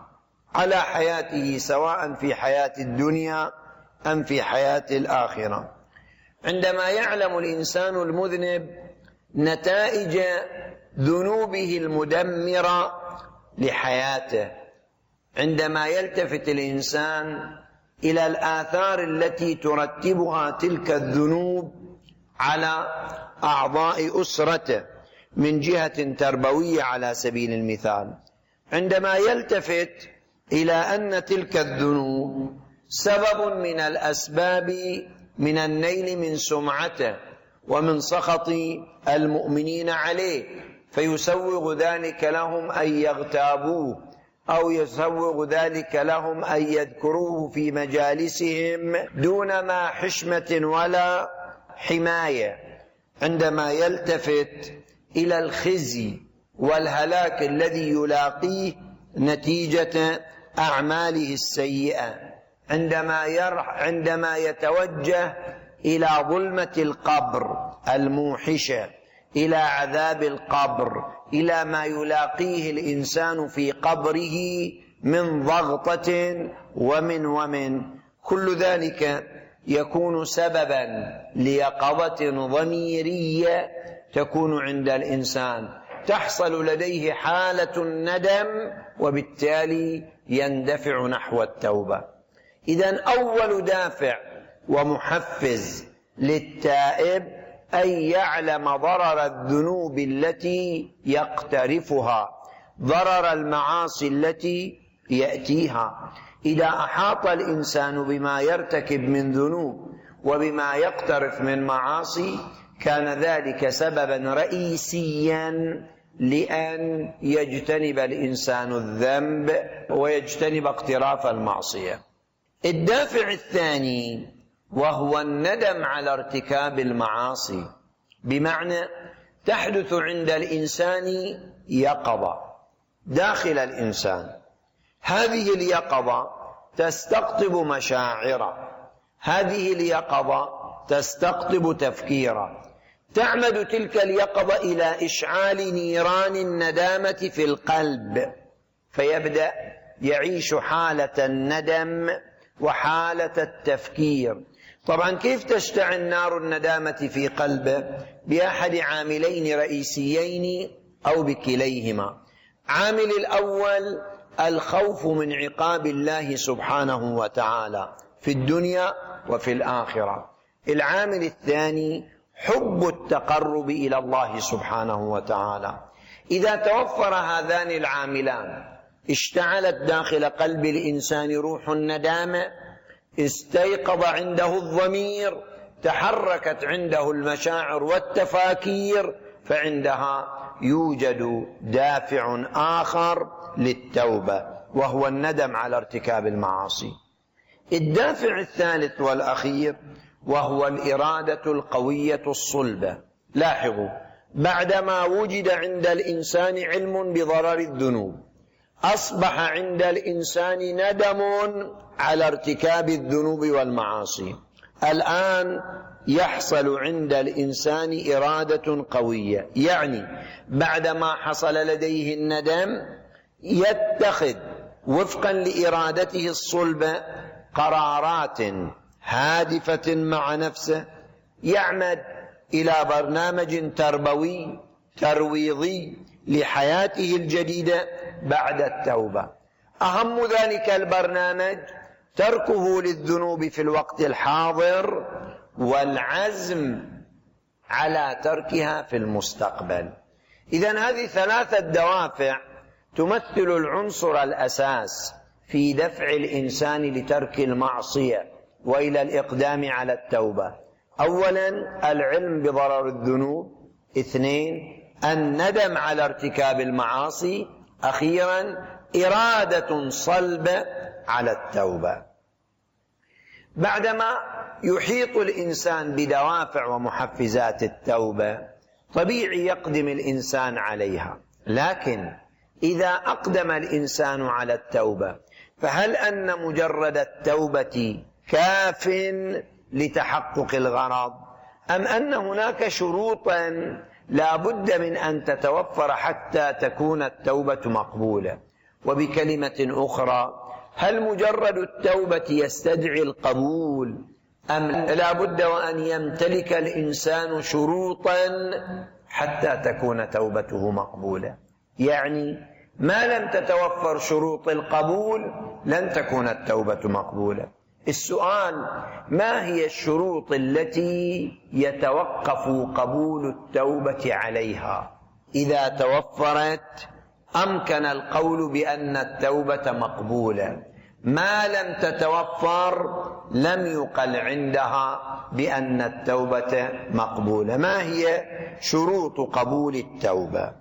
على حياته سواء في حياة الدنيا أم في حياة الآخرة. عندما يعلم الإنسان المذنب نتائج ذنوبه المدمرة لحياته، عندما يلتفت الإنسان إلى الآثار التي ترتبها تلك الذنوب على أعضاء أسرته من جهة تربوية على سبيل المثال، عندما يلتفت إلى أن تلك الذنوب سبب من الأسباب من النيل من سمعته ومن سخط المؤمنين عليه، فيسوغ ذلك لهم أن يغتابوه أو يسوغ ذلك لهم أن يذكروه في مجالسهم دون ما حشمة ولا حماية، عندما يلتفت إلى الخزي والهلاك الذي يلاقيه نتيجة أعماله السيئة، عندما يرح عندما يتوجه إلى ظلمة القبر الموحشة، إلى عذاب القبر، إلى ما يلاقيه الإنسان في قبره من ضغطة ومن ومن كل ذلك يكون سببا ليقظة ضميرية تكون عند الإنسان، تحصل لديه حالة الندم وبالتالي يندفع نحو التوبة. إذن أول دافع ومحفز للتائب أن يعلم ضرر الذنوب التي يقترفها، ضرر المعاصي التي يأتيها. إذا أحاط الإنسان بما يرتكب من ذنوب وبما يقترف من معاصي كان ذلك سببا رئيسيا لأن يجتنب الإنسان الذنب ويجتنب اقتراف المعصية. الدافع الثاني وهو الندم على ارتكاب المعاصي، بمعنى تحدث عند الإنسان يقظة داخل الإنسان، هذه اليقظة تستقطب مشاعره، هذه اليقظة تستقطب تفكيره، تعمد تلك اليقظة إلى إشعال نيران الندامة في القلب، فيبدأ يعيش حالة الندم وحالة التفكير. طبعا كيف تشتعل نار الندامة في قلبه؟ بأحد عاملين رئيسيين أو بكليهما. عامل الأول الخوف من عقاب الله سبحانه وتعالى في الدنيا وفي الآخرة. العامل الثاني حب التقرب إلى الله سبحانه وتعالى. إذا توفر هذان العاملان اشتعلت داخل قلب الإنسان روح الندامة، استيقظ عنده الضمير، تحركت عنده المشاعر والتفاكير، فعندها يوجد دافع آخر للتوبة وهو الندم على ارتكاب المعاصي. الدافع الثالث والأخير وهو الإرادة القوية الصلبة. لاحظوا، بعدما وجد عند الإنسان علم بضرر الذنوب أصبح عند الإنسان ندم على ارتكاب الذنوب والمعاصي. الآن يحصل عند الإنسان إرادة قوية، يعني بعدما حصل لديه الندم يتخذ وفقا لإرادته الصلبة قرارات هادفة مع نفسه، يعمد إلى برنامج تربوي ترويضي لحياته الجديدة بعد التوبة. أهم ذلك البرنامج تركه للذنوب في الوقت الحاضر والعزم على تركها في المستقبل. إذن هذه ثلاثة دوافع تمثل العنصر الأساس في دفع الإنسان لترك المعصية وإلى الإقدام على التوبة. أولا العلم بضرر الذنوب، اثنين الندم على ارتكاب المعاصي، أخيرا إرادة صلبة على التوبة. بعدما يحيط الإنسان بدوافع ومحفزات التوبة طبيعي يقدم الإنسان عليها، لكن إذا أقدم الإنسان على التوبة فهل أن مجرد التوبة كاف لتحقق الغرض، أم أن هناك شروطا لا بد من أن تتوفر حتى تكون التوبة مقبولة؟ وبكلمة أخرى، هل مجرد التوبة يستدعي القبول أم لا بد وأن يمتلك الإنسان شروطا حتى تكون توبته مقبولة؟ يعني ما لم تتوفر شروط القبول لن تكون التوبة مقبولة. السؤال: ما هي الشروط التي يتوقف قبول التوبة عليها؟ إذا توفرت أمكن القول بأن التوبة مقبولة، ما لم تتوفر لم يقل عندها بأن التوبة مقبولة. ما هي شروط قبول التوبة؟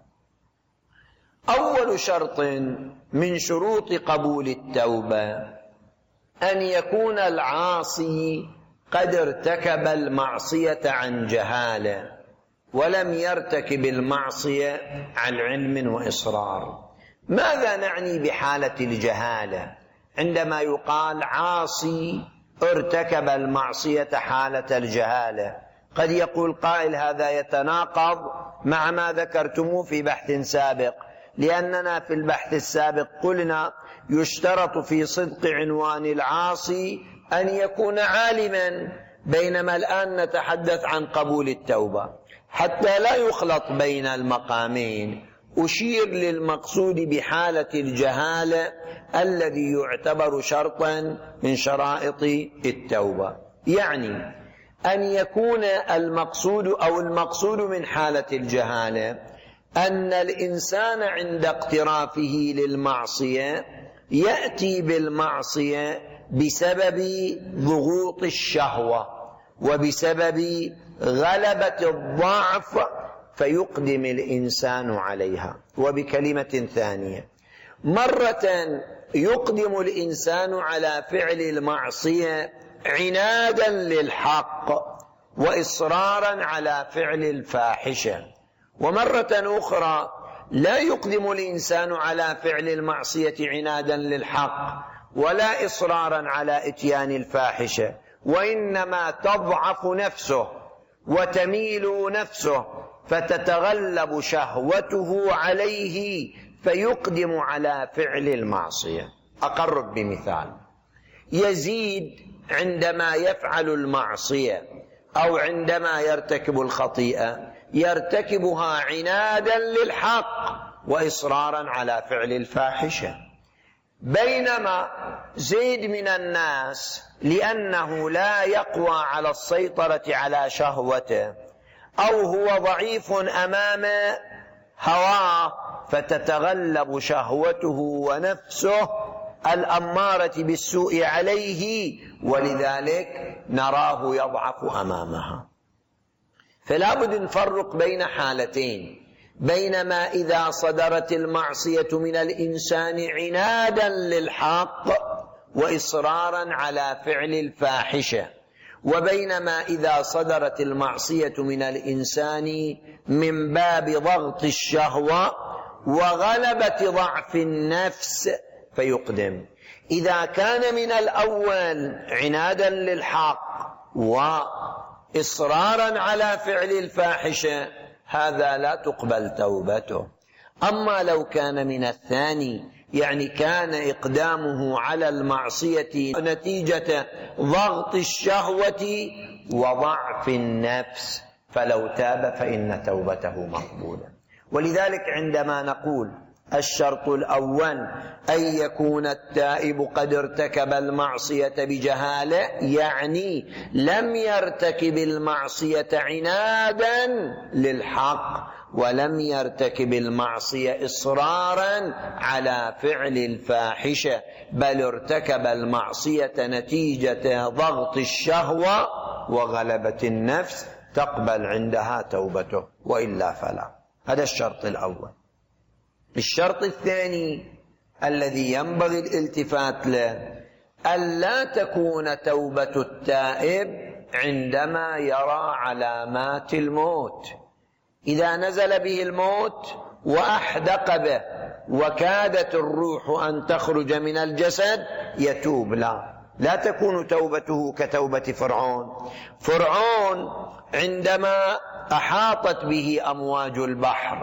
أول شرط من شروط قبول التوبة أن يكون العاصي قد ارتكب المعصية عن جهالة ولم يرتكب المعصية عن علم وإصرار. ماذا نعني بحالة الجهالة؟ عندما يقال عاصي ارتكب المعصية حالة الجهالة، قد يقول قائل هذا يتناقض مع ما ذكرتموه في بحث سابق، لأننا في البحث السابق قلنا يشترط في صدق عنوان العاصي أن يكون عالما، بينما الآن نتحدث عن قبول التوبة. حتى لا يخلط بين المقامين أشير للمقصود بحالة الجهالة الذي يعتبر شرطا من شرائط التوبة، يعني أن يكون المقصود أو المقصود من حالة الجهالة أن الإنسان عند اقترافه للمعصية يأتي بالمعصية بسبب ضغوط الشهوة وبسبب غلبة الضعف فيقدم الإنسان عليها. وبكلمة ثانية، مرة يقدم الإنسان على فعل المعصية عنادا للحق وإصرارا على فعل الفاحشة، ومرة أخرى لا يقدم الإنسان على فعل المعصية عنادا للحق ولا إصرارا على إتيان الفاحشة، وإنما تضعف نفسه وتميل نفسه فتتغلب شهوته عليه فيقدم على فعل المعصية. أقرب بمثال: يزيد عندما يفعل المعصية أو عندما يرتكب الخطيئة يرتكبها عنادا للحق وإصرارا على فعل الفاحشة، بينما زيد من الناس لأنه لا يقوى على السيطرة على شهوته أو هو ضعيف أمام هواه فتتغلب شهوته ونفسه الأمارة بالسوء عليه، ولذلك نراه يضعف أمامها. فلا بد نفرق بين حالتين: بينما إذا صدرت المعصية من الإنسان عنادا للحق وإصرارا على فعل الفاحشة، وبينما إذا صدرت المعصية من الإنسان من باب ضغط الشهوة وغلبة ضعف النفس فيقدم. إذا كان من الأول عنادا للحق وإصرارا على فعل الفاحشة هذا لا تقبل توبته. أما لو كان من الثاني، يعني كان إقدامه على المعصية نتيجة ضغط الشهوة وضعف النفس، فلو تاب فإن توبته مقبولة. ولذلك عندما نقول الشرط الأول أن يكون التائب قد ارتكب المعصية بجهالة، يعني لم يرتكب المعصية عنادا للحق ولم يرتكب المعصية إصرارا على فعل الفاحشة، بل ارتكب المعصية نتيجة ضغط الشهوة وغلبة النفس، تقبل عندها توبته، وإلا فلا. هذا الشرط الأول. الشرط الثاني الذي ينبغي الالتفات له ألا تكون توبة التائب عندما يرى علامات الموت. إذا نزل به الموت وأحدق به وكادت الروح أن تخرج من الجسد يتوب، لا لا تكون توبته كتوبة فرعون. فرعون عندما أحاطت به أمواج البحر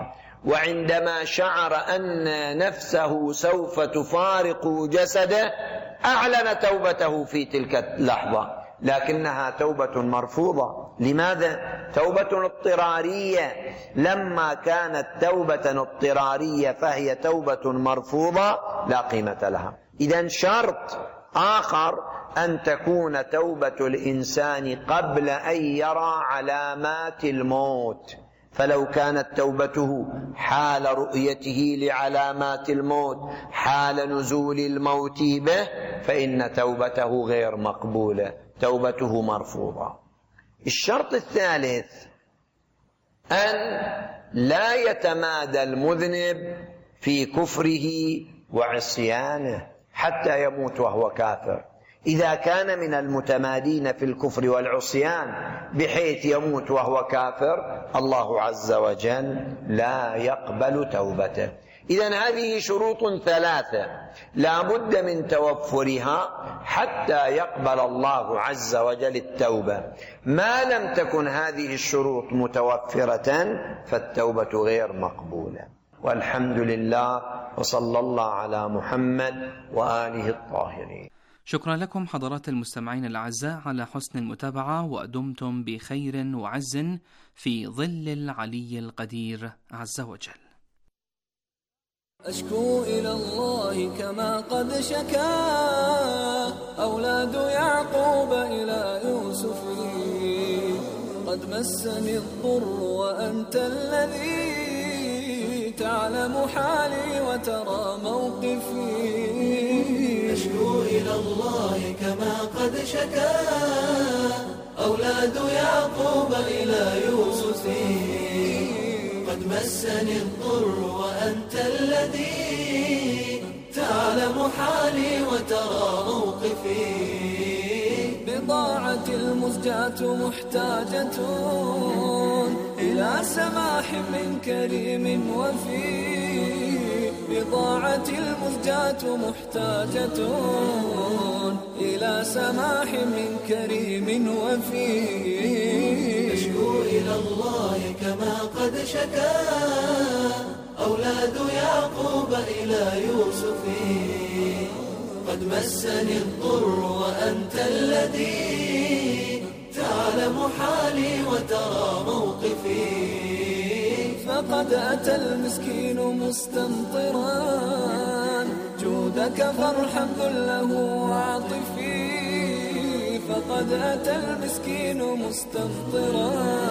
وعندما شعر أن نفسه سوف تفارق جسده أعلن توبته في تلك اللحظة، لكنها توبة مرفوضة. لماذا؟ توبة اضطرارية. لما كانت توبة اضطرارية فهي توبة مرفوضة لا قيمة لها. إذن شرط آخر أن تكون توبة الإنسان قبل أن يرى علامات الموت، فلو كانت توبته حال رؤيته لعلامات الموت، حال نزول الموت به، فإن توبته غير مقبولة، توبته مرفوضة. الشرط الثالث أن لا يتمادى المذنب في كفره وعصيانه حتى يموت وهو كافر. إذا كان من المتمادين في الكفر والعصيان بحيث يموت وهو كافر، الله عز وجل لا يقبل توبته. إذن هذه شروط ثلاثة لا بد من توفرها حتى يقبل الله عز وجل التوبة. ما لم تكن هذه الشروط متوفرة فالتوبة غير مقبولة. والحمد لله، وصلى الله على محمد وآله الطاهرين. شكرا لكم حضرات المستمعين الأعزاء على حسن المتابعة، ودمتم بخير وعز في ظل العلي القدير عز وجل. أشكو إلى الله كما قد شكا أولاد يعقوب إلى يوسف، قد مسني الضر وأنت الذي تعلم حالي وترى موقفي. أشكو إلى الله كما قد شكا أولاد يعقوب إلى يوسف، قد مسني الضر وأنت الذي تعلم حالي وترى موقفي. بضاعة المزجاة محتاجة إلى سماح من كريم وفي، بضاعة المزجاة محتاجة إلى سماح من كريم وفي. أشكو إلى الله كما قد شكا أولاد يعقوب إلى يوسف، قد مسني الضر وأنت الذي تعلم حالي وترى موقفي. فقد أتى المسكين مستمطرا جودك فارحم ذله وعاطفي. فقد أتى المسكين مستمطرا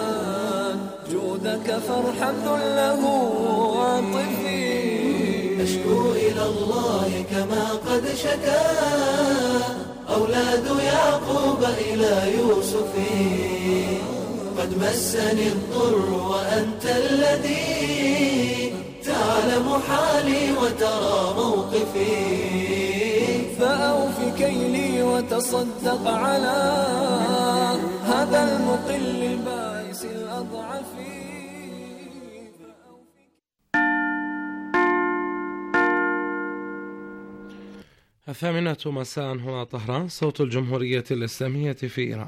جودك فارحم ذله وعاطفي. أشكو إلى الله كما قد شكا أولاد يعقوب إلى يوسف، قد مسني الضر وأنت الذي تعلم حالي وترى موقفي. فأوف كيلي وتصدق على هذا المقل البائس الأضعف. الثامنة مساء هنا طهران، صوت الجمهورية الإسلامية في إيران.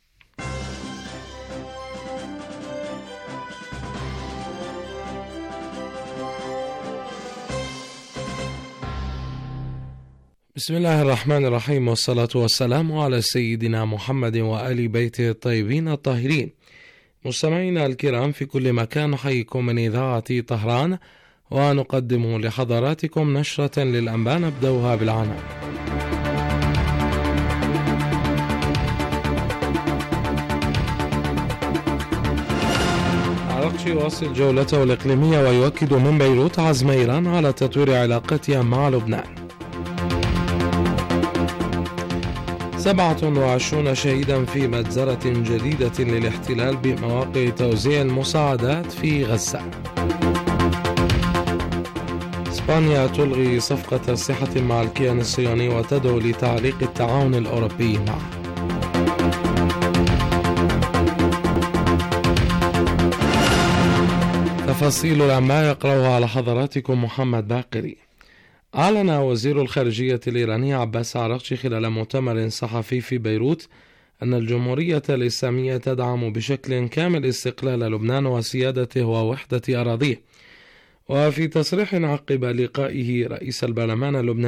بسم الله الرحمن الرحيم، والصلاة والسلام على سيدنا محمد وآل بيته الطيبين الطاهرين. مستمعينا الكرام في كل مكان، نحييكم من إذاعة طهران ونقدم لحضراتكم نشرة للأنباء نبدأها بالعناوين. عراقشي يواصل جولته الإقليمية ويؤكد من بيروت عزم إيران على تطوير علاقتها مع لبنان. سبعة وعشرون شهيدا في مجزرة جديدة للاحتلال بمواقع توزيع المساعدات في غزة. إسبانيا تلغي صفقة صحة مع الكيان الصهيوني وتدعو لتعليق التعاون الأوروبي معه. تفاصيل الأنباء يقرأها على حضراتكم محمد باقري. أعلن وزير الخارجية الإيراني عباس عراقشي خلال مؤتمر صحفي في بيروت أن الجمهورية الإسلامية تدعم بشكل كامل استقلال لبنان وسيادته ووحدة أراضيه، وفي تصريح عقب لقائه رئيس البرلمان اللبناني